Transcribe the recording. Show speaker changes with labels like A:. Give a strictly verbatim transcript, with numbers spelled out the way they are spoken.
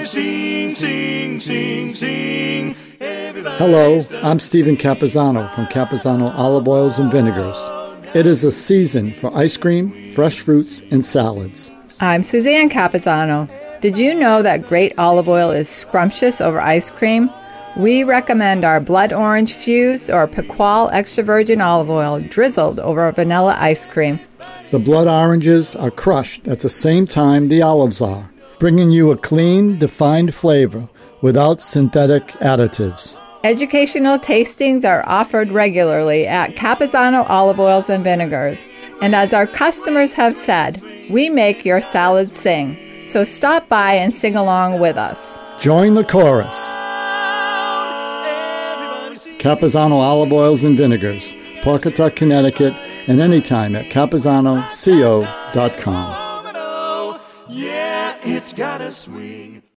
A: Everybody sing, sing, sing, sing. Everybody
B: Hello, I'm Stephen Capizano from Capizano Olive Oils and Vinegars. It is a season for ice cream, fresh fruits, and salads.
C: I'm Suzanne Capizano. Did you know that great olive oil is scrumptious over ice cream? We recommend our blood orange fused or Piqual extra virgin olive oil drizzled over vanilla ice cream.
B: The blood oranges are crushed at the same time the olives are, bringing you a clean, defined flavor without synthetic additives.
C: Educational tastings are offered regularly at Capizano Olive Oils and Vinegars. And as our customers have said, we make your salads sing. So stop by and sing along with us.
B: Join the chorus. Capizano Olive Oils and Vinegars, Pawcatuck, Connecticut, and anytime at capizano co dot com.
A: Yeah, it's got a swing.